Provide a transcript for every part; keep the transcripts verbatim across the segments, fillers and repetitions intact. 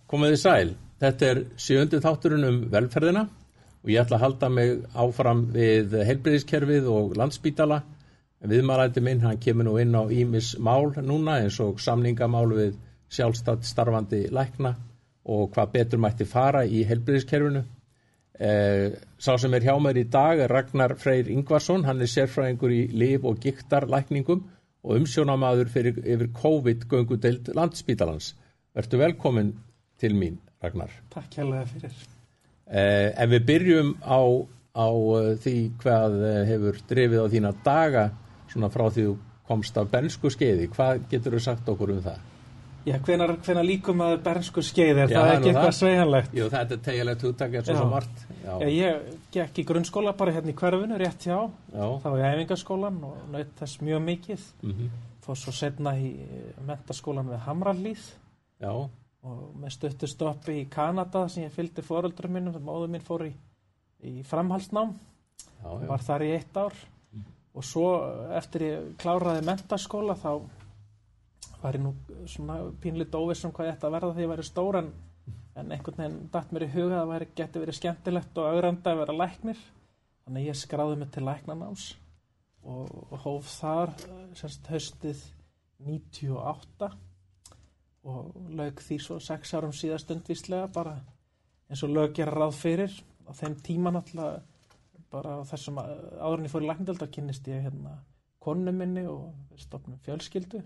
Komið þið sæl. Þetta er sjöundi þátturinn um velferðina og ég ætla að halda mig áfram við heilbrigðiskerfið og Landspítala. Viðmælandi minn, hann kemur nú inn á ýmis mál núna eins og samningamál við sjálfstætt starfandi lækna og hvað betur mætti fara í heilbrigðiskerfinu. Eh, sá sem er hjá mér í dag er Ragnar Freyr Ingvarsson, hann er sérfræðingur í lyf- og gigtarlækningum og umsjónarmaður fyrir yfir COVID-göngudeild Landspítalans. Vertu velkomin til mín, Ragnar. Takk hérlega fyrir. Eh, en við byrjum á, á því hvað hefur drifið á þína daga svona frá því þú komst af bernsku skeiði. Hvað getur þú sagt okkur um það? Já, hvenar, hvenar líkum að bernsku skeiði, er Já, það ekki eitthvað það. sveigjanlegt? Jú, þetta er teygjanlegt hugtak eins og Já. svo margt. Já. Já, ég gekk í grunnskóla bara hérna í hverfinu, rétt hjá, Já. þá var ég æfingaskólan og naut þess mjög mikið. Mhm. Fór svo setna í menntaskólan við Hamrahlíð Já. og með stuttu stoppi í Kanada sem ég fylgdi foreldrum mínum, þegar móður mín fór í, í framhaldsnám, Já, já. var þar í eitt ár og svo eftir ég kláraði menntaskóla þá var ég nú svona pínlítið óviss um hvað ég ætti að verða þegar ég væri stór en, en einhvern veginn datt mér í huga að það væri, geti verið skemmtilegt og ögrandi að vera læknir, þannig að ég skráði mig til læknanáms og, og hóf þar semst haustið níutíu og átta og lauk því svo sex árum síðar stundvíslega bara eins og lög gera ráð fyrir. Á þeim tíma náttúrulega bara á þessum áður en ég fór í læknadeildar kynnist ég hérna konu minni og við stofnum fjölskyldu.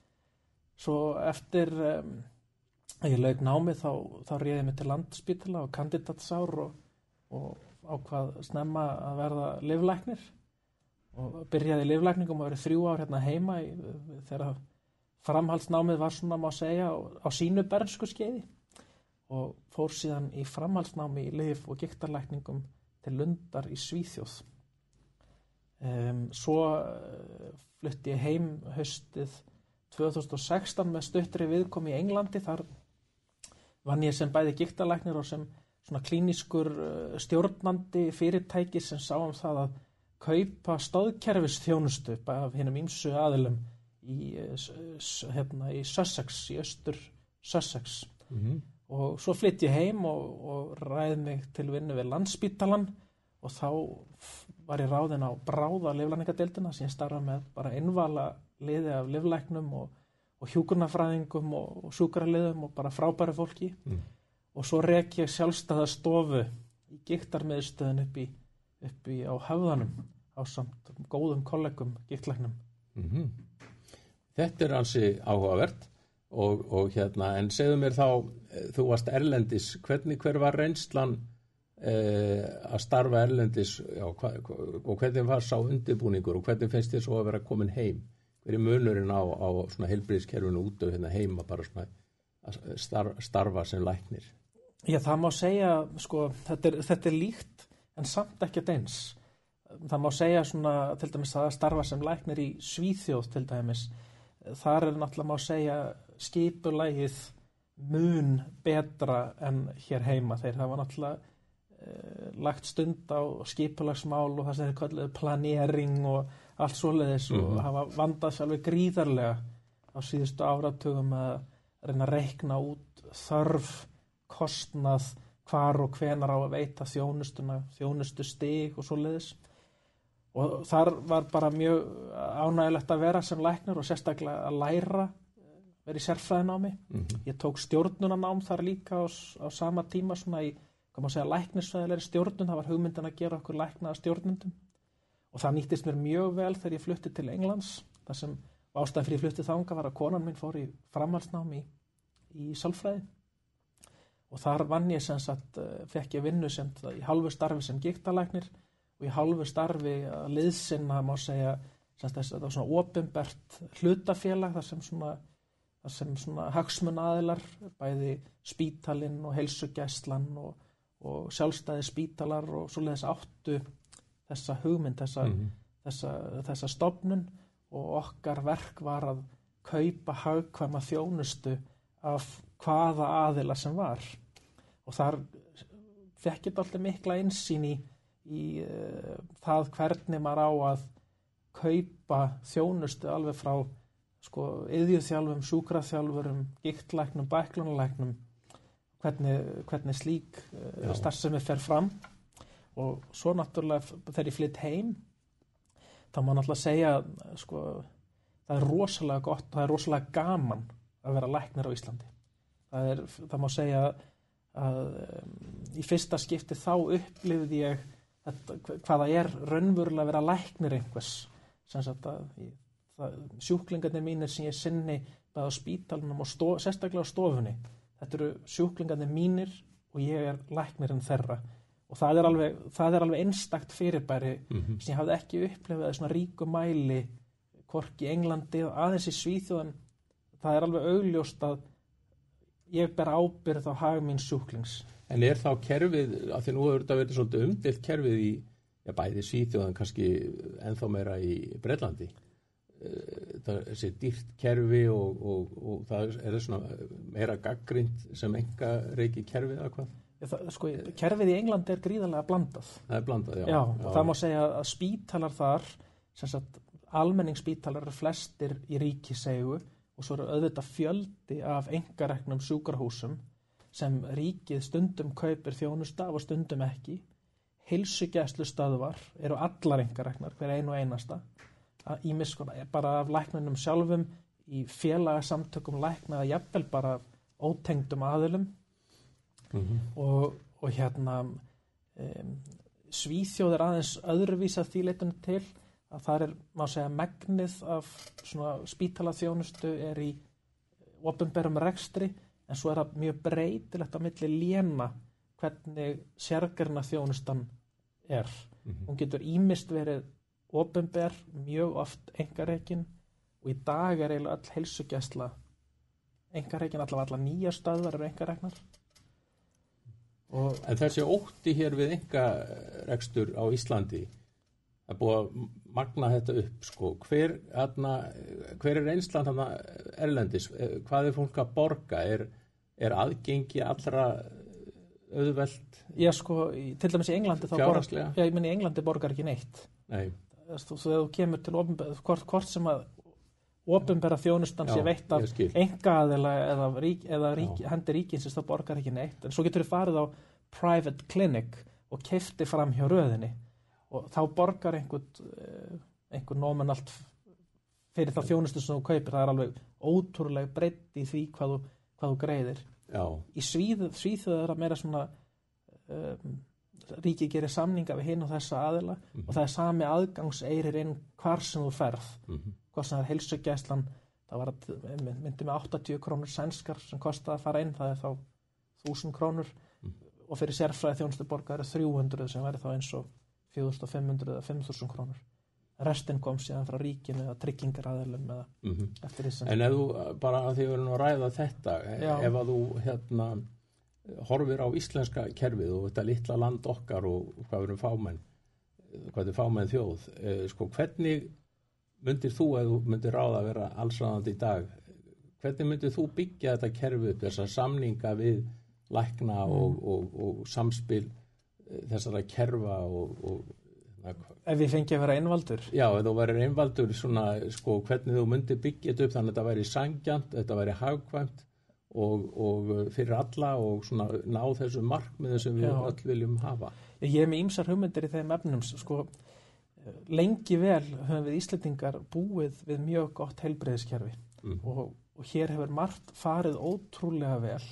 Svo eftir um, að ég lauk námi þá, þá réði ég mig til Landspítala og kandidatsár og, og ákvað snemma að verða lyflæknir og byrjaði í lyflækningum og verið þrjú ár hérna heima í, þegar framhaldsnámið var svona má segja á, á sínu bernsku skeiði og fór síðan í framhaldsnámi í lyf- og gigtarlækningum til Lundar í Svíþjóð. Um, svo uh, flutti ég heim haustið tvö þúsund og sextán með stuttri viðkomu í Englandi. Þar vann ég sem bæði gigtarlæknir og sem svona klínískur uh, stjórnandi fyrirtæki sem sá um það að kaupa stóðkerfisþjónustu af hinum ýmsu aðilum í, uh, hérna, í Sussex, í austur Sussex. Mhm. Og svo flytt ég heim og, og ræði mig til vinnu við Landspítalan og þá var ég ráðinn á bráða lyflækningadeildina sem ég starfa með bara innvala liði af lyflæknum og, og hjúkrunarfræðingum og, og sjúkraliðum og bara frábæru fólki. Mm. Og svo rek ég sjálfstæða stofu í gigtarmiðstöðin upp í, upp í á Höfðanum á samt góðum kollegum gigtlæknum. Mhm. Þetta er ansi áhugavert. Og, og hérna, en segðu mér þá, þú varst erlendis, hvernig hver var reynslan eh, að starfa erlendis já, hva, og hvernig var sá undirbúningur og hvernig finnst þér svo að vera komin heim? Hver er munurinn á, á svona heilbrigðiskerfinu út af hérna heima bara svona að starfa, starfa sem læknir? Já, það má segja, sko, þetta er, þetta er líkt en samt ekkert eins. Það má segja svona, til dæmis að starfa sem læknir í Svíþjóð til dæmis. Þar er náttúrulega má segja skipulagið mun betra en hér heima. Þeir hafa náttúrulega eh, lagt stund á skipulagsmál og það sem þeir kalluðu planering og allt svoleiðis mm-hmm. og hafa vandað sér alveg gríðarlega á síðustu áratugum að reyna að reikna út þörf, kostnað, hvar og hvenar á að veita þjónustuna, þjónustustig og svoleiðis. Og þar var bara mjög ánægilegt að vera sem læknir og sérstaklega að læra, vera í sérfræðinámi. Mm-hmm. Ég tók stjórnunarnám þar líka á, á sama tíma svona í, hvað maður segja, læknisfræðilegri stjórnun. Það var hugmyndin að gera okkur læknaða stjórnundum. Og það nýttist mér mjög vel þegar ég flutti til Englands. Það sem ástæðan fyrir ég flutti þangað var að konan mín fór í framhaldsnámi í, í sálfræði. Og þar vann ég sem sagt, fekk ég vinnu sem í hálfu starfi sem gigtarlæknir og í hálfu starfi að liðsinna, má segja, sem þess að það var svona opinbert hlutafélag þar sem svona, þar sem svona hagsmunaaðilar, bæði spítalinn og heilsugæslan og, og sjálfstæði spítalar og svoleiðis áttu þessa hugmynd, þessa, mm-hmm. þessa, þessa stofnun og okkar verk var að kaupa hagkvæma þjónustu af hvaða aðila sem var. Og þar fekk ég alltaf mikla innsýn í í uh, það hvernig maður á að kaupa þjónustu alveg frá sko iðjuþjálfum, sjúkraþjálfurum, gigtlæknum, bæklunarlæknum, hvernig, hvernig slík uh, starfsemi fer fram og svo náttúrulega þegar ég flytt heim þá má náttúrulega segja sko, það er rosalega gott, það er rosalega gaman að vera læknir á Íslandi. Það, er, það má segja að um, í fyrsta skipti þá upplifði ég þetta, hvaða er raunverulega að vera læknir einhvers. Sem sagt að ég, það, sjúklingarnir mínir sem ég sinni bæði á spítalunum og stof, sérstaklega á stofunni. Þetta eru sjúklingarnir mínir og ég er læknirinn þeirra. Og það er alveg, það er alveg einstakt fyrirbæri mm-hmm. sem ég hafði ekki upplifað svona ríku mæli hvorki í Englandi og aðeins í Svíþjóð. Það er alveg augljóst að ég ber ábyrgð á hag míns sjúklings. En er þá kerfið, af því nú hefur þetta verið svolítið umdeilt kerfið í já, bæði Svíþjóð en kannski ennþá meira í Bretlandi. Það er sér dýrt kerfi og, og, og það er svona meira gagnrýnt sem enga reiki kerfið eða hvað? Það, sko, kerfið í Englandi er gríðarlega blandað. Það er blandað, já. Já, og já. Það má segja að spítalar þar, sem sagt, almenningsspítalar eru flestir í ríkiseigu og svo eru auðvitað fjöldi af einkareknum sjúkrahúsum sem ríkið stundum kaupir þjónustu af og stundum ekki. Heilsugæslustöðvar eru allar einkareknar, hver einu og einasta. Ýmis bara af læknunum sjálfum, í félagasamtökum lækna, jafnvel bara ótengdum aðilum. Mm-hmm. og, og hérna um, Svíþjóð er aðeins öðruvísa því leitinu til að það er, má segja, megnið af svona spítalaþjónustu er í opinberum rekstri en svo er það mjög breytilegt á milli léna hvernig sérgreina þjónustan er. Mm-hmm. Hún getur ýmist verið opinber, mjög oft einkarekin og í dag er eiginlega öll heilsugæsla einkarekin, allavega allar nýja stöðvar eru einkareknar. Og en þessi ótti hér við einkarekstur á Íslandi, það er búið að magna þetta upp, sko. Hver, hana, hver er reynslan þarna erlendis? Hvað er fólk að borga? Er, er aðgengi allra auðvelt? Já, sko, til dæmis í Englandi þá borgar, já, ég meni í Englandi borgar ekki neitt. Nei. Þú, þú kemur til opinber, hvort, hvort sem að opinbera þjónustan sé veitt af einkaaðila eða, rík, eða rík, hendi ríkinsins þá borgar ekki neitt en svo getur þið farið á private clinic og keypti fram hjá röðinni og þá borgar einhvern einhvern nominalt fyrir þá þjónustu sem þú kaupir. Það er alveg ótrúlega breytt í því hvað þú, hvað þú greiðir. Já. Í Svíþjóð Svíþjóð er að meira svona um, ríkið gerir samninga við hinn og þessa aðila mm-hmm. og það er sami aðgangseirir inn hvar sem þú ferð. Mm-hmm. Hvort sem það er heilsugæslan, það var að myndi með áttatíu krónur sænskar sem kostaði að fara inn, það er þá þúsund krónur mm. og fyrir sérfræði þjónustu borgar er þrjú hundruð sem væri þá eins og fjögur þúsund fimm hundruð eða fimm þúsund krónur. Restin kom síðan frá ríkinu eða tryggingaraðilum eða mm-hmm. eftir því sem. En ef þú bara að því við erum að ræða þetta, Já. ef að þú hérna horfir á íslenska kerfið og þetta litla land okkar og hvað við erum fámenn, hvað er fámenn þjóð, eh, sko hvernig myndir þú, ef þú myndir ráða að vera allsráðandi í dag, hvernig myndir þú byggja þetta kerfi upp, þessar samninga við lækna mm. og, og, og samspil þessara kerfa og, og ef við fengi að vera einvaldur? Já, ef þú væri einvaldur, svona, sko, hvernig þú myndir byggja þetta upp þannig að þetta væri sanngjarnt, þetta væri hagkvæmt og, og fyrir alla og svona ná þessu markmiðu sem við Já. öll viljum hafa. Ég er með ýmsar hugmyndir í þeim efnum, sko. Lengi vel höfum við Íslendingar búið við mjög gott heilbrigðiskerfi mm. og, og hér hefur margt farið ótrúlega vel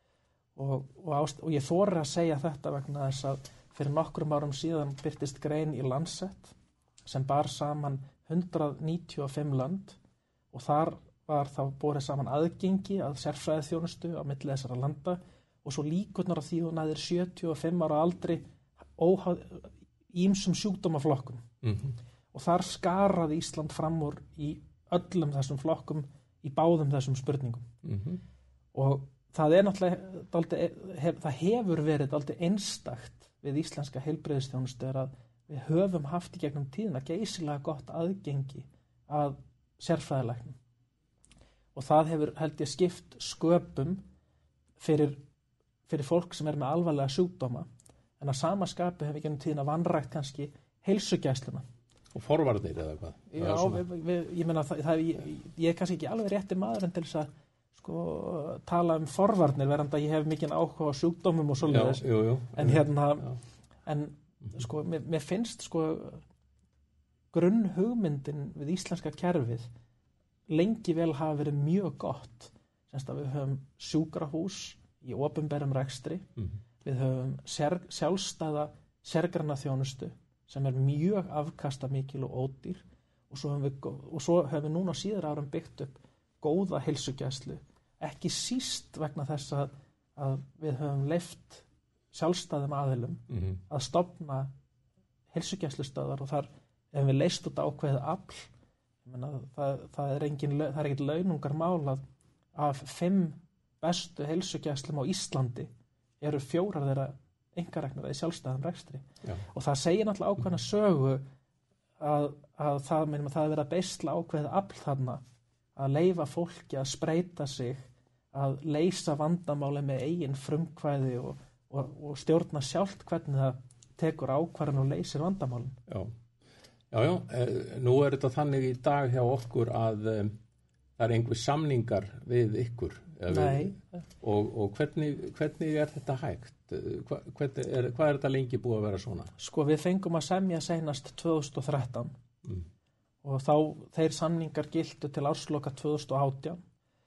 og, og, ást, og ég þori að segja þetta vegna þess að fyrir nokkrum árum síðan birtist grein í Lancet sem bar saman hundrað níutíu og fimm lönd og þar var þá borið saman aðgengi að sérfræðiþjónustu á milli þessara landa og svo líkurnar á því hún aðeir sjötíu og fimm ára aldri óháð ýmsum sjúkdómaflokkum mm-hmm. og þar skaraði Ísland fram úr í öllum þessum flokkum í báðum þessum spurningum mm-hmm. og það er náttúrulega daldi, hef, það hefur verið aldrei einstakt við íslenska heilbrigðisþjónustu er að við höfum haft í gegnum tíðina geysilega gott aðgengi að sérfræðilæknum og það hefur held ég skipt sköpum fyrir, fyrir fólk sem er með alvarlega sjúkdóma en að sama skapi hefur ekki um tíðina vanrækt kannski heilsugæsluna. Og forvarnir eða hvað? Já, við, við, ég meina það, það ég, ég er kannski ekki alveg rétti maður en til þess að sko tala um forvarnir verðandi að ég hef mikinn áhuga á sjúkdómum og svoleiðis. Já, jú, jú. En hérna, Já. en sko, mér, mér finnst sko grunnhugmyndin við íslenska kerfið lengi vel hafa verið mjög gott. Semst að við höfum sjúkrahús í opinberum rekstri, Mm. við höfum sér, sjálfstæða sérgranna þjónustu sem er mjög afkastamikil og ódýr og svo höfum við, gó- og svo höfum við núna á síðar árum byggt upp góða heilsugæslu, ekki síst vegna þess að, að við höfum leyft sjálfstæðum aðilum Mm. að stofna heilsugæslustöðvar og þar ef við leyst út ákveðið afl, ég meina, það, það er engin, lau- það er ekkert launungar mál að af fimm bestu heilsugæslum á Íslandi eru fjórar þeirra einkareknar í sjálfstæðum rekstri. Já. Og það segir náttúrulega ákveðna sögu að, að það, minnum, að það er verið að beisla ákveðið afl þarna að leyfa fólki að spreita sig, að leysa vandamáli með eigin frumkvæði og, og, og stjórna sjálft hvernig það tekur ákvarðan og leysir vandamálin. Já, já, já. Eh, nú er þetta þannig í dag hjá okkur að um, það er einhver samningar við ykkur. eða Nei. Við, og og hvernig, hvernig er þetta hægt? Eh, Hva, hvernig er, hvað er þetta lengi búið að vera svona? Sko við fengum að semja seinast tvö þúsund og þrettán Mm. og þá þeir samningar giltu til ársloka tvö þúsund og átján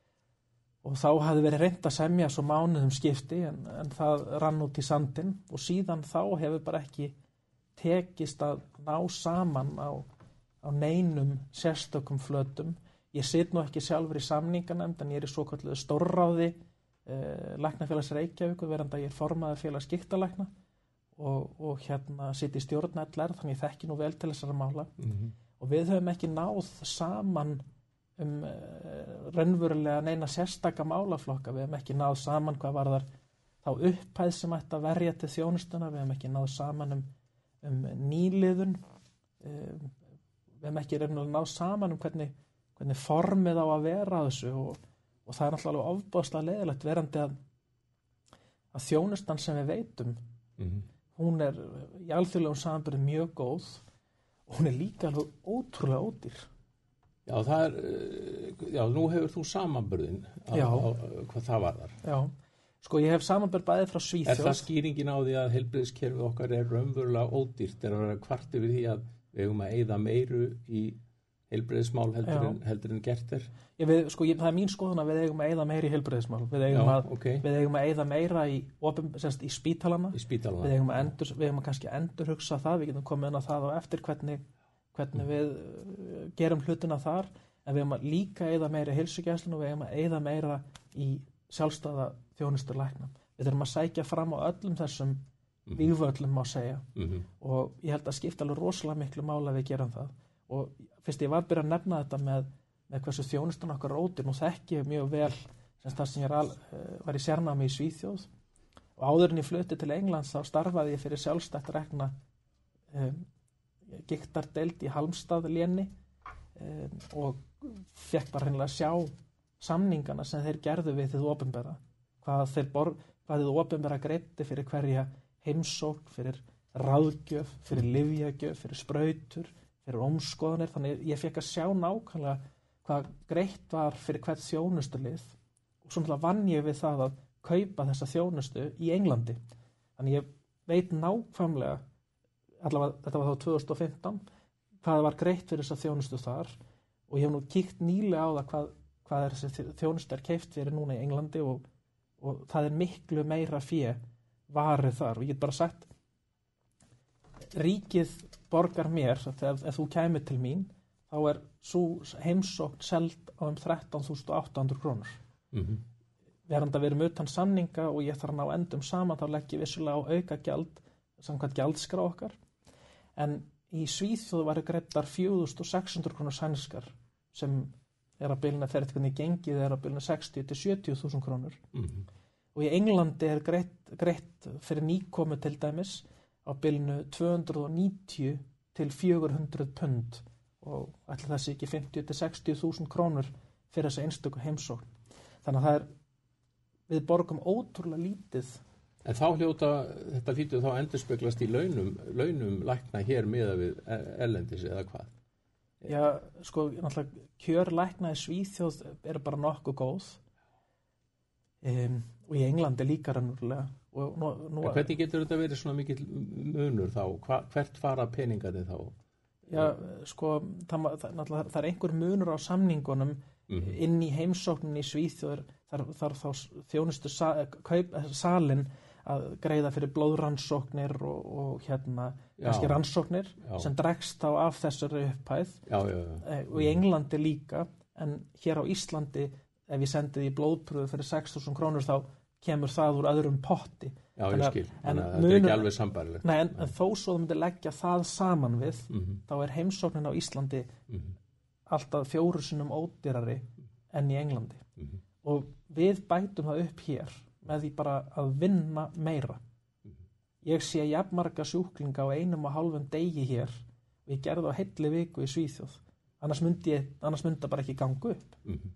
og þá hafði verið reynt að semja svo mánuðum skipti en, en það rann út í sandinn og síðan þá hefur bara ekki tekist að ná saman á, á neinum sérstökum flötum. Ég sit nú ekki sjálfur í samninganefnd en ég er í svo kalluðu stórráði eh, Læknafélags Reykjavíkur verandi að ég er formaður félags gigtalækna og, og hérna sitt í stjórn L R þannig ég þekki nú vel til þessara mála Mm. og við höfum ekki náð saman um uh, raunverulega neina sérstaka málaflokka, við höfum ekki náð saman hvað varðar þá upphæð sem ætti að verja til þjónustuna, við höfum ekki náð saman um, um nýliðun, um, við höfum ekki raunverulega náð saman um hvernig, hvernig formið á að vera að þessu og, og það er náttúrulega alveg ofboðslega leiðilegt verandi að, að þjónustan sem við veitum, Mm. hún er í alþjóðlegum samanburði mjög góð og hún er líka alveg ótrúlega ódýr. Já, það er, eh, já, nú hefur þú samanburðin á, Já. á, hvað það var þar. Já, sko ég hef samanburð bæði frá Er Svíþjóð. það skýringin á því að heilbrigðiskerfið okkar er raunverulega ódýrt? Er að vera kvart yfir því að við eigum að eyða meiru í heilbrigðismál heldur, Já. en, heldur en gert er? Ég við, sko ég, það er mín skoðun að við eigum að eyða meira í heilbrigðismál. Við eigum, Já, að, ok. við eigum að eyða meira í, opin, semst, í spítalana. Í spítalana? Við eigum að endur, við eigum að kannski endurhugsa það. Við getum komið inn á það og eftir hvernig, hvernig við uh, gerum hlutina þar. En við eigum að líka eyða meira í heilsugæslunum og við eigum að eyða meira í sjálfstæða þjónustu lækna. Við þurfum að sækja fram á öllum þessum Mhm. vígvöllum má segja. Mhm. Og ég held að skipta alveg rosalega miklu mála að við gerum það og fyrst ég var að byrja að nefna þetta með, með hversu þjónustan okkar rótir, nú þekki ég mjög vel sem það sem ég al, var í sérnámi í Svíþjóð og áður en ég flutti til Englands þá starfaði ég fyrir sjálfstætt rekna um, gigtardeild í Halmstad-léni um, og fekk bara hreinlega að sjá samningana sem þeir gerðu við þið opinbera, hvað þeir borg, hvað þið opinbera greiddi fyrir hverja heimsókn, fyrir ráðgjöf, fyrir lyfjagjöf, fyrir sprautur, fyrir ómskoðanir, þannig ég fekk að sjá nákvæmlega hvað greitt var fyrir hvert þjónustulið og svona vann ég við það að kaupa þessa þjónustu í Englandi. Þannig ég veit nákvæmlega, allavega þetta var þá tvö þúsund og fimmtán, hvað var greitt fyrir þessa þjónustu þar og ég hef nú kíkt nýlega á það hvað, hvað er þessi þjónustu er keypt fyrir núna í Englandi og, og það er miklu meira fé varið þar og ég get bara sagt ríkið borgar mér ef, ef þú kæmur til mín þá er svo heimsókn seld á um þrettán þúsund átta hundruð krónur. Mhm. Verandi að við erum utan samninga og ég þarf að ná endum saman þá legg ég vissulega á auka gjald samkvæmt gjaldskrá okkar en í Svíþjóð varu greiddar fjögur þúsund sex hundruð krónur sænskar sem er að bylna þegar þetta hvernig gengið er að bylna sextíu til sjötíu þúsund krónur. Mhm. Og í Englandi er greitt, greitt fyrir nýkomu til dæmis á bylnu tvö hundruð níutíu til fjögur hundruð pund og ætli það sé ekki fimmtíu til sextíu þúsund krónur fyrir þessa einstöku heimsókn. Þannig að það er, við borgum ótrúlega lítið. En þá hljóta, þetta hlýtur þá endurspeglast í launum, launum lækna hér miðað við erlendis eða hvað? Já, sko, náttúrulega kjör lækna í Svíþjóð eru bara nokkuð góð um, og í Englandi líka rannurlega. Og nú, nú, hvernig getur þetta verið svona mikill munur þá? Hva, hvert fara peningarnir þá? Já, sko, það, það, það er einhver munur á samningunum mm-hmm. inn í heimsóknin í Svíþjóð þar, þar þá þjónustu sa, kaup, salin að greiða fyrir blóðrannsóknir og, og hérna kannski rannsóknir já. Sem dregst þá af þessari upphæð já, já, já. og í Englandi líka, en hér á Íslandi ef ég sendi því blóðpröfu fyrir sex þúsund krónur þá kemur það úr öðrum potti. Já, ég skil, en þetta er ekki alveg sambærilegt. Nei, en, en þó svo þú myndir leggja það saman við, mm-hmm. þá er heimsóknin á Íslandi mm-hmm. alltaf fjóru sinnum ódýrari enn í Englandi. Mm-hmm. Og við bætum það upp hér með því bara að vinna meira. Mm-hmm. Ég sé jafnmarga sjúklinga á einum og hálfum degi hér og ég gerði á heilli viku í Svíþjóð. Annars myndi, ég, annars myndi það bara ekki ganga upp. Mm-hmm.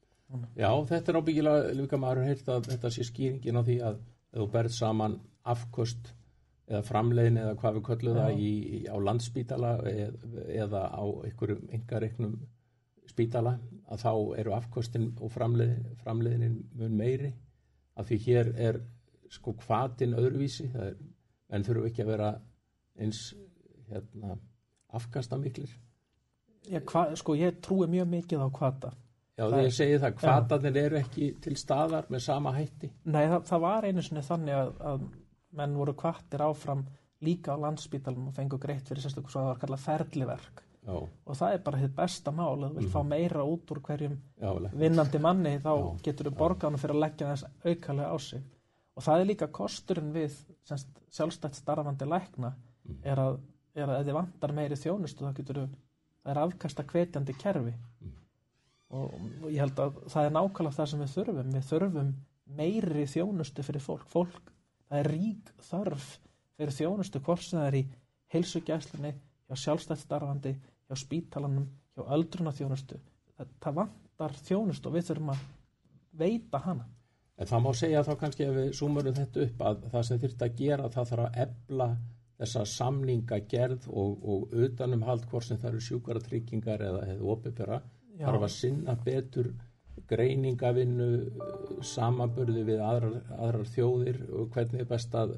Já, þetta er ábyggilega líka maður heilt að þetta sé skýringin á því að þú berð saman afköst eða framleiðin eða hvað við köllum það í, í, á landspítala eða, eða á einhverjum einkareiknum spítala að þá eru afköstin og framleiðin, framleiðinin mun meiri af því hér er sko hvatinn öðruvísi, það er, en þurfum ekki að vera eins hérna, afkastamiklir. Já, hva, sko ég trúi mjög mikið á hvata. Já, þegar ég segi það, hvatarnir eru ekki til staðar með sama hætti. Nei, það, það var einu sinni þannig að, að menn voru hvattir áfram líka á Landspítalanum og fengu greitt fyrir sérstaklega svo að það var kallað ferliverk. Já. Og það er bara hitt besta mál, að þú vilt mm. fá meira út úr hverjum Já, vinnandi manni, þá Já. getur þú borgaðan fyrir að leggja þess aukalega á sig. Og það er líka kosturinn við semst, sjálfstætt starfandi lækna, mm. er, að, er að ef þið vantar meiri þjónustu, þá getur þú, það er afkasta hvetjandi kerfi. Mm. Og, og ég held að það er nákvæmlega það sem við þurfum. Við þurfum meiri þjónustu fyrir fólk. Fólk, það er rík þörf fyrir þjónustu, hvort sem það er í heilsugæslunni, hjá sjálfstætt starfandi, hjá spítalanum, hjá öldrunarþjónustu. Það, það vantar þjónustu og við þurfum að veita hana. En það má segja þá kannski ef við súmurum þetta upp að það sem þyrfti að gera, það þarf að efla þessa samningagerð og, og utanumhald hvort sem það eru sjúkratryggingar eða hefur opinbera, þarf að sinna betur greiningavinnu, samanburði við aðrar, aðrar þjóðir og hvernig er best að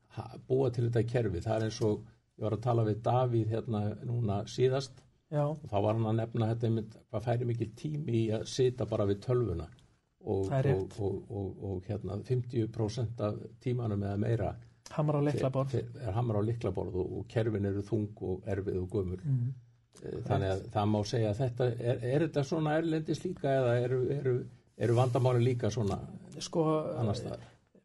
búa til þetta kerfi. Það er eins og ég var að tala við Davíð hérna núna síðast Já. Og þá var hann að nefna þetta með hvað færi mikil tími í að sita bara við tölvuna og, og, og, og, og hérna fimmtíu prósent af tímanum eða meira hamar á lyklaborð er hamar á lyklaborð og, og kerfin eru þung og erfið og gömul. Mm. Þannig að það má segja að þetta er, er þetta svona erlendis líka eða eru, eru, eru vandamáli líka svona sko, annars staðar?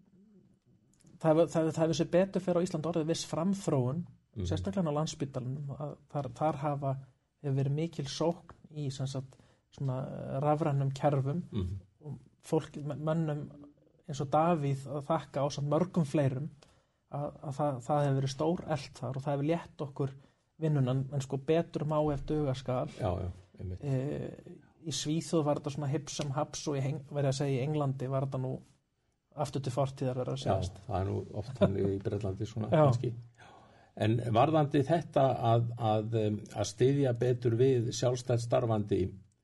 Það, það, það hefur sér betur fyrir á Ísland orðið viss framþróun, mm. sérstaklega á Landspítalanum. Þar, þar hafa hefur verið mikil sókn í sem sagt, svona rafrænum kerfum mm. og fólk, mönnum eins og Davíð að þakka á samt mörgum fleirum að, að það, það hefur verið stór eld þar og það hefur létt okkur vinnunan, en sko betur má ef dugaskal. Já, já, einmitt. E, í Svíþjóð var þetta svona hipp sem haps og ég verið að segja í Englandi var þetta nú aftur til fortíðar verið að segjast. Já, það er nú oft þannig í Bretlandi svona kannski. En varðandi þetta að, að, að styðja betur við sjálfstætt starfandi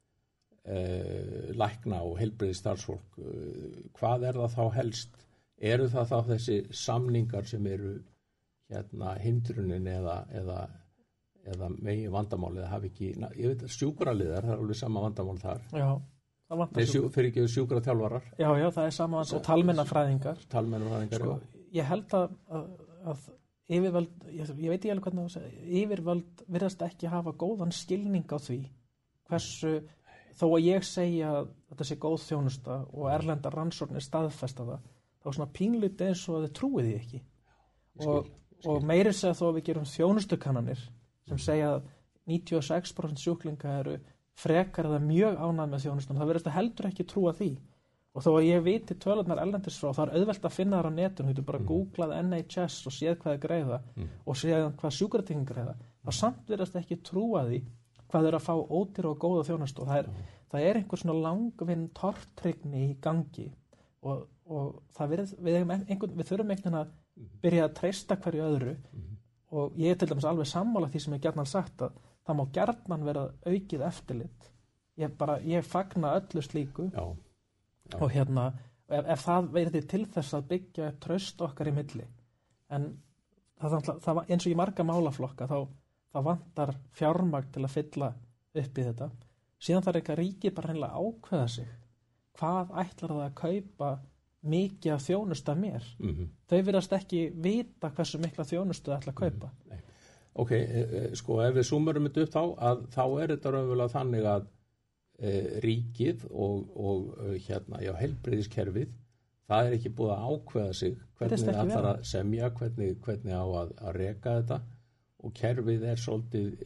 uh, lækna og heilbrigðisstarfsfólk, uh, hvað er það þá helst? Eru það þá þessi samningar sem eru hérna hindrunin eða, eða, eða megin vandamálið að hafa ekki, ég veit að sjúkraliðar, það er alveg sama vandamál þar. Já, það vantar sjú, fyrir ekki sjúkraþjálfarar. Já, já, það er sama vandamál og talmennafræðingar. Talmennafræðingar, sko, já. Ég held að, að, að yfirvöld, ég, ég veit ekki alveg hvernig það segja, yfirvöld virðast ekki hafa góðan skilning á því hversu, þó að ég segja að þetta sé góð þjónusta og erlendar rannsóknir staðfesta það, þá er svona pínlítið eins og að þið trúið því ekki. Skil, og, skil. og meiri segja þó að við gerum þjónustukannanir sem segja að níutíu og sex prósent sjúklinga eru frekar eða mjög ánægð með þjónustan, það virðast að heldur ekki trúa því. Og þó að ég viti tölurnar erlendis frá, það er auðvelt að finna þar á netinu, þú getur bara mm. googlað N H S og séð hvað er greiða mm. og séð hvað sjúkratryggingar greiða. Þá samt virðast ekki trúa því hvað er að fá ódýra og góða þjónustu. Og það er, mm. það er einhver svona langvinn tortryggni í gangi og, og það virð, við, einhvern, við þurfum einhvern að byrja að treysta hverju öðru mm. og ég er til dæmis alveg sammála því sem ég gjarnan sagt að það má gjarnan vera aukið eftirlit. Ég, bara, ég fagna öllu slíku. Já. Já. Og hérna, ef, ef það verði til þess að byggja upp traust okkar í milli, en það, það, það, eins og í marga málaflokka þá, þá vantar fjármagn til að fylla upp í þetta, síðan þarf ekki að ríkið bara hreinlega ákveða sig hvað ætlar það að kaupa mikið af þjónustu af mér. Mm-hmm. Þau virðast ekki vita hversu mikla þjónustu það ætla að kaupa. Mm-hmm. Ok, eh, sko ef við súmurum þetta upp þá, að þá er þetta raunverulega þannig að eh, ríkið og, og eh, hérna, já, heilbrigðiskerfið, það er ekki búið að ákveða sig hvernig það ætlar að semja, hvernig, hvernig á að, að reka þetta, og kerfið er svolítið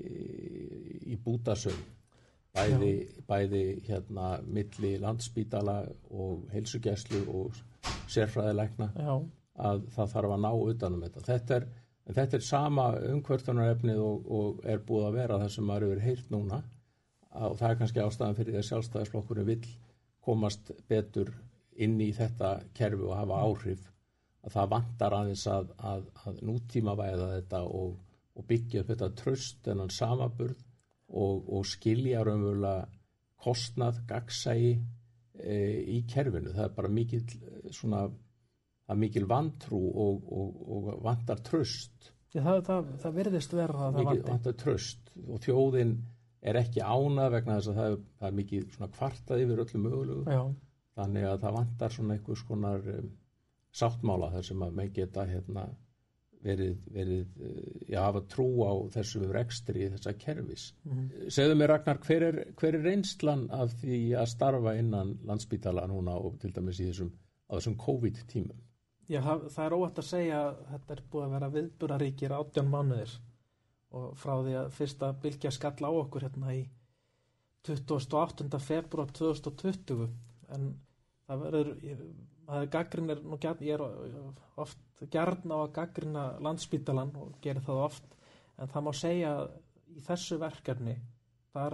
í, í bútasögn. Bæði, bæði hérna milli Landspítala og heilsugæslu og sérfræðilækna, Já. Að það þarf að ná utanum þetta. Þetta er, þetta er sama umkvörtunarefnið og, og er búið að vera það sem maður hefur heyrt núna, og það er kannski ástæðan fyrir því að Sjálfstæðisflokkurinn vill komast betur inn í þetta kerfi og hafa áhrif, að það vantar aðeins að, að, að nútímavæða þetta og, og byggja upp þetta traust, þennan samaburð, Og, og skilja raunverulega kostnað, gagnsæi e, í kerfinu. Það er bara mikil, svona, það er mikil vantrú og, og, og vantar traust. Já, það, það, það virðist vera að það vantar. Vantar traust, og þjóðin er ekki ánað vegna þess að það er, það er mikið svona kvartað yfir öllu mögulegu. Já. Þannig að það vantar svona einhvers konar um, sáttmála þar sem að með geta hérna verið, verið já, hafa trú á þessu rekstri þessa kerfis. Mm-hmm. Segðu mér Ragnar, hver er, hver er reynslan af því að starfa innan Landspítala núna og til dæmis í þessum, á þessum COVID-tímum? Já, það, það er óhætt að segja að þetta er búið að vera viðburðaríkir átján mánuðir, og frá því að fyrsta bylgja skall á okkur hérna í tuttugasta og áttunda febrúar tvö þúsund og tuttugu, en það verður, það er gagnrýnir, nú gjarn, ég er oft gjarn á að gagnrýna Landspítalan og gerir það oft, en það má segja að í þessu verkefni þar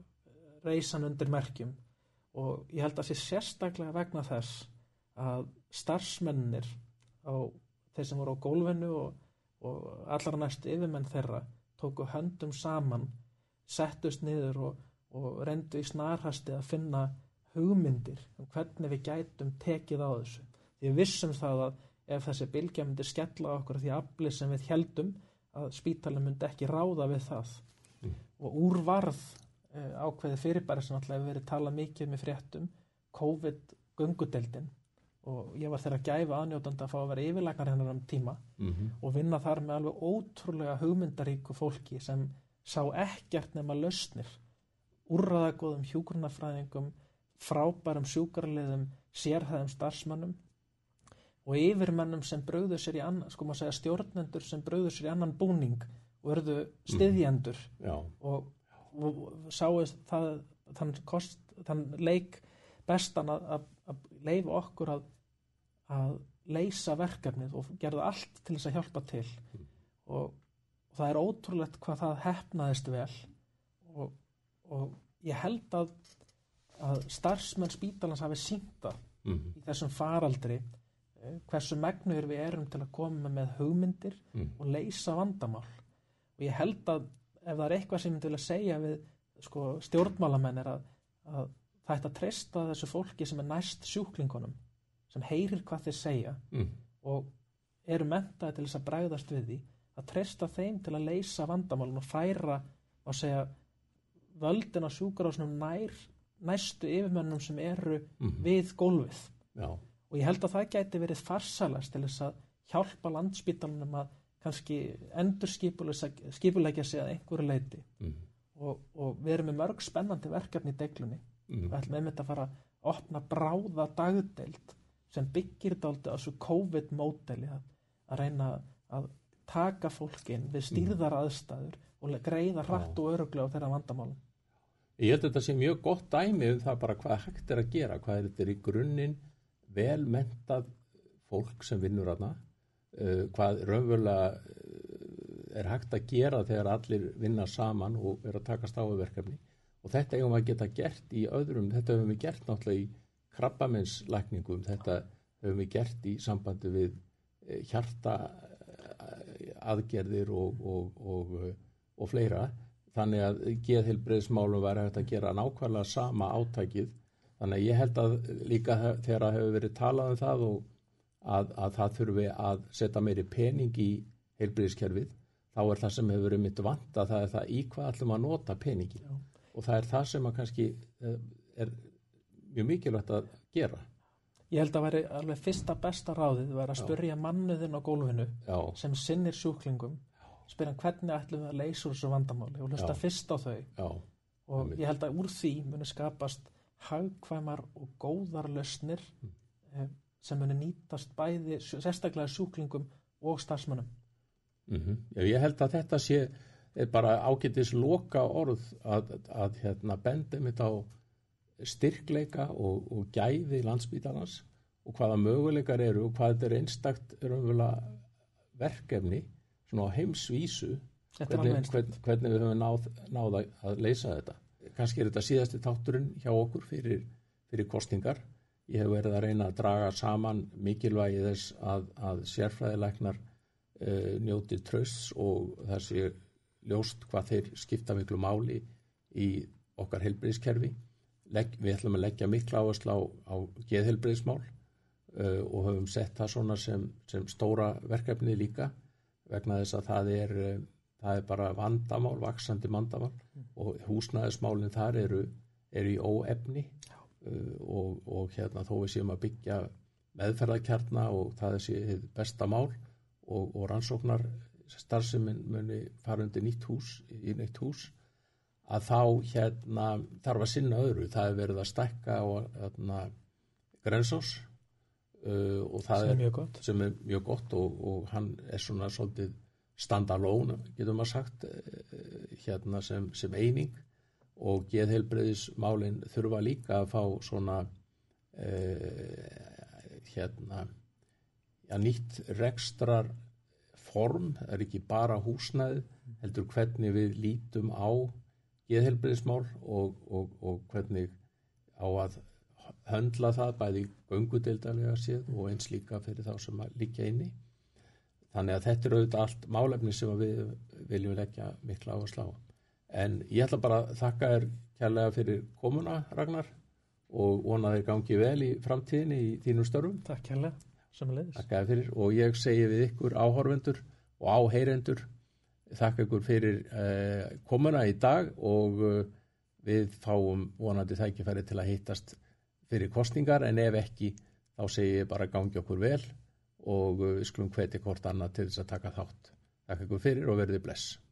reisan undir merkjum, og ég held að sé sérstaklega vegna þess að starfsmennir á þeir sem voru á gólfinu og, og allar næstu yfirmenn þeirra tóku höndum saman, settust niður og, og reyndu í snarhasti að finna hugmyndir um hvernig við gætum tekið á þessu. Því við vissum það að ef þessi bylgja myndi skella okkur því afli sem við heldum, að spítalinn myndi ekki ráða við það. Mm. Og úr varð eh, ákveði fyrirbæri sem alltaf hefur verið talað mikið með fréttum, COVID-göngudeildin, og ég var þeirra gæfa aðnjótandi að fá að vera yfirlæknar hennar um tíma mm-hmm. og vinna þar með alveg ótrúlega hugmyndaríku fólki sem sá ekkert nema lausnir, úrræðagóðum hjúkrunarfræðingum, frábærum sjúkraliðum, sérhæðum starfsmönnum og yfirmennum sem brugðu sér í annan, sko maður segja stjórnendur sem brugðu sér í annan búning og urðu styðjendur mm. og, og sáu það, þann, kost, þann leik bestan að, að, að leyfa okkur að, að leysa verkefnið og gerðu allt til þess að hjálpa til mm. og, og það er ótrúlegt hvað það heppnaðist vel og, og ég held að að starfsmenn spítalans hafi sýnt það mm. í þessum faraldri hversu megnugir við erum til að koma með hugmyndir mm. og leysa vandamál, og ég held að ef það er eitthvað sem ég vil að segja við sko, stjórnmálamenn er að, að það ætti að treysta þessu fólki sem er næst sjúklingunum, sem heyrir hvað þeir segja mm. og eru menntaði til þess að bregðast við því, að treysta þeim til að leysa vandamálun og færa og segja völdin á sjúkrahúsnum nær næstu yfirmönnum sem eru mm-hmm. við gólfið. Já. Og ég held að það gæti verið farsalast til þess að hjálpa Landspítalanum að kannski endur skipulegja sig að einhverju leiti mm. og, og við erum með mörg spennandi verkefni í deglunni mm. við ætlum einmitt að fara að opna bráða dagdeild sem byggir dálítið á þessu COVID-módeli að, að reyna að taka fólkin við stýrðar aðstæður og greiða hratt og öruglega á þeirra vandamálum. Ég held að þetta sé mjög gott dæmi um það bara hvað hægt er að gera, hvað er þetta í grunninn vel mentað fólk sem vinnur þarna, uh, hvað raunverulega er hægt að gera þegar allir vinna saman og er að takast á við verkefni, og þetta eigum við að geta gert í öðrum, þetta höfum við gert náttúrulega í krabbameinslækningum, þetta höfum við gert í sambandi við hjarta aðgerðir og, og, og, og fleira. Þannig að geðheilbrigðismálum væri hægt að gera nákvæmlega sama átækið Þannig að ég held að líka þegar það hefur verið talað um það og að, að það þurfi að setja meiri pening í heilbrigðiskerfið, þá er það sem hefur verið mitt vant að það er það í hvað ætlum að nota peningin. Já. Og það er það sem að kannski er mjög mikilvægt að gera. Ég held að veri alveg fyrsta besta ráðið væri að spyrja mannuðinn á gólfinu Já. Sem sinnir sjúklingum, spyrja hvernig ætlum við að leysa úr þessu vandamáli og hlusta fyrst á þau. Já. Og ég held að úr því muni skapast hagkvæmar og góðar lausnir mm. sem muni nýtast bæði sérstaklega sjúklingum og starfsmönnum. Mm-hmm. Já, ég held að þetta sé bara ágætis loka orð að, að hérna, benda mitt á styrkleika og, og gæði Landspítalans og hvaða möguleikar eru og hvað þetta er einstakt raunverulega verkefni svona á heimsvísu hvernig, hvern, hvernig við höfum náð, náð að leysa þetta. Kannski er þetta síðasti þátturinn hjá okkur fyrir, fyrir kosningar. Ég hef verið að reyna að draga saman mikilvægi þess að, að sérfræðilæknar uh, njóti trausts og þessi ljóst hvað þeir skipta miklu máli í okkar heilbrigðiskerfi. Legg, við ætlum að leggja mikla áherslu á, á geðheilbrigðismál uh, og höfum sett það svona sem, sem stóra verkefni líka vegna þess að það er, uh, það er bara vandamál, vaxandi vandamál mm. og húsnæðismálin þar eru, eru í óefni uh, og, og hérna þó við séum að byggja meðferðarkjarna og það er sér besta mál og, og rannsóknar starfsemin muni fara undir nýtt hús, í nýtt hús að þá hérna þarf að sinna öðru. Það er verið að stækka á hérna, Grensás uh, og það sem er, mjög gott. sem er mjög gott og, og hann er svona svolítið stand-alone, getur maður sagt, uh, hérna sem, sem eining og geðheilbrigðismálin þurfa líka að fá svona uh, hérna ja, nýtt rekstrar form, það er ekki bara húsnæði, heldur hvernig við lítum á geðheilbrigðismál og, og, og hvernig á að höndla það bæði göngudeildarlega séð og eins líka fyrir þá sem að liggja inni. Þannig að þetta er auðvitað allt málefni sem við viljum leggja mikla áherslu á. En ég ætla bara að þakka þér kærlega fyrir komuna, Ragnar, og vona þér gangi vel í framtíðinni í þínum störfum. Takk kærlega, sömuleiðis. Takk þér fyrir og ég segi við ykkur áhorfendur og áheyrendur þakka ykkur fyrir uh, komuna í dag og uh, við fáum vonandi tækifæri til að hittast fyrir kosningar en ef ekki þá segi ég bara gangi okkur vel og uh, við skulum hvetja hvort annað til þess að taka þátt. Þakka ykkur fyrir og verðið bless.